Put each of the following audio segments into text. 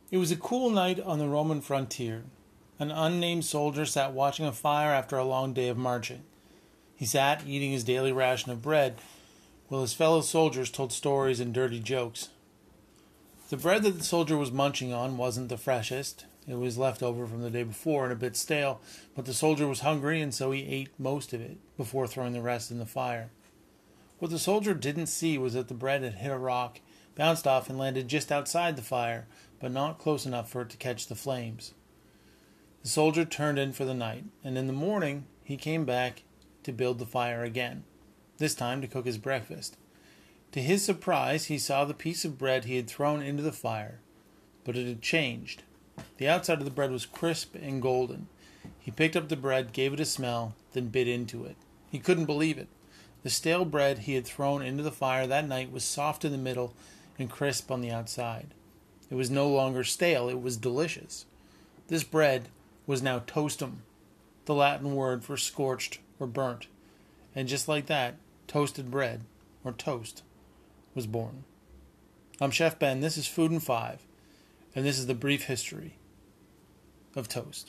It was a cool night on the Roman frontier. An unnamed soldier sat watching a fire after a long day of marching. He sat eating his daily ration of bread, while his fellow soldiers told stories and dirty jokes. The bread that the soldier was munching on wasn't the freshest. It was left over from the day before and a bit stale, but the soldier was hungry and so he ate most of it before throwing the rest in the fire. What the soldier didn't see was that the bread had hit a rock, bounced off and landed just outside the fire, but not close enough for it to catch the flames. The soldier turned in for the night, and in the morning he came back to build the fire again, this time to cook his breakfast. To his surprise, he saw the piece of bread he had thrown into the fire, but it had changed. The outside of the bread was crisp and golden. He picked up the bread, gave it a smell, then bit into it. He couldn't believe it. The stale bread he had thrown into the fire that night was soft in the middle and crisp on the outside. It was no longer stale, it was delicious. This bread was now toastum, the Latin word for scorched or burnt. And just like that, toasted bread, or toast, was born. I'm Chef Ben, this is Food in 5, and this is the brief history of toast.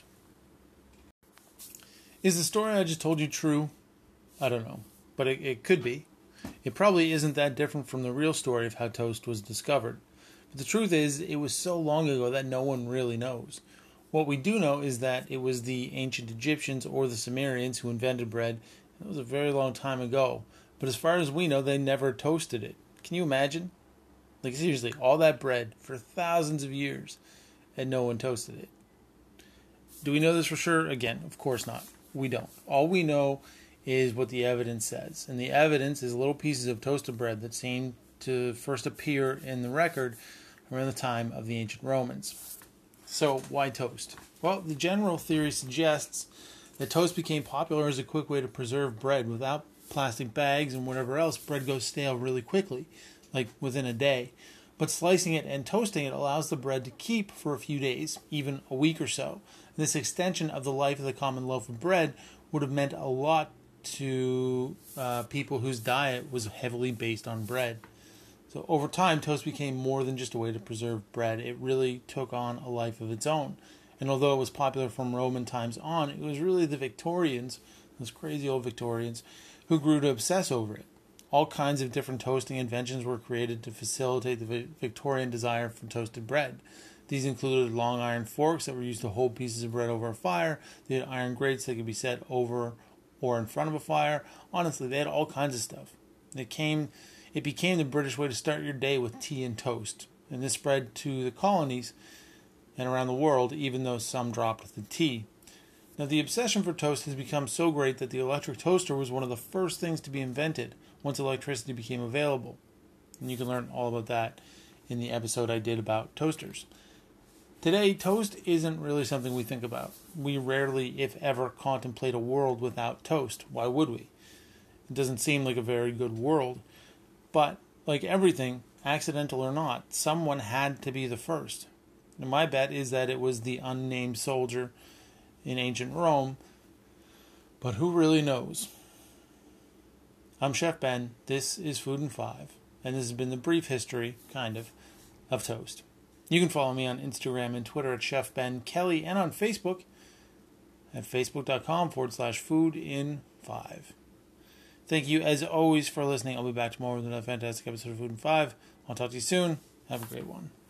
Is the story I just told you true? I don't know, but it could be. It probably isn't that different from the real story of how toast was discovered. But the truth is, it was so long ago that no one really knows. What we do know is that it was the ancient Egyptians or the Sumerians who invented bread. It was a very long time ago. But as far as we know, they never toasted it. Can you imagine? Like, seriously, all that bread for thousands of years and no one toasted it. Do we know this for sure? Again, of course not. We don't. All we know is what the evidence says. And the evidence is little pieces of toasted bread that seem to first appear in the record around the time of the ancient Romans. So, why toast? Well, the general theory suggests that toast became popular as a quick way to preserve bread. Without plastic bags and whatever else, bread goes stale really quickly, like within a day. But slicing it and toasting it allows the bread to keep for a few days, even a week or so. This extension of the life of the common loaf of bread would have meant a lot to people whose diet was heavily based on bread. So over time, toast became more than just a way to preserve bread. It really took on a life of its own. And although it was popular from Roman times on, it was really the Victorians, those crazy old Victorians, who grew to obsess over it. All kinds of different toasting inventions were created to facilitate the Victorian desire for toasted bread. These included long iron forks that were used to hold pieces of bread over a fire. They had iron grates that could be set over or in front of a fire. Honestly, they had all kinds of stuff. It became the British way to start your day with tea and toast. And this spread to the colonies and around the world, even though some dropped the tea. Now, the obsession for toast has become so great that the electric toaster was one of the first things to be invented once electricity became available. And you can learn all about that in the episode I did about toasters. Today, toast isn't really something we think about. We rarely, if ever, contemplate a world without toast. Why would we? It doesn't seem like a very good world. But, like everything, accidental or not, someone had to be the first. And my bet is that it was the unnamed soldier in ancient Rome. But who really knows? I'm Chef Ben. This is Food in 5. And this has been the brief history, of toast. You can follow me on Instagram and Twitter at Chef Ben Kelly and on Facebook at facebook.com/foodin5. Thank you, as always, for listening. I'll be back tomorrow with another fantastic episode of Food in 5. I'll talk to you soon. Have a great one.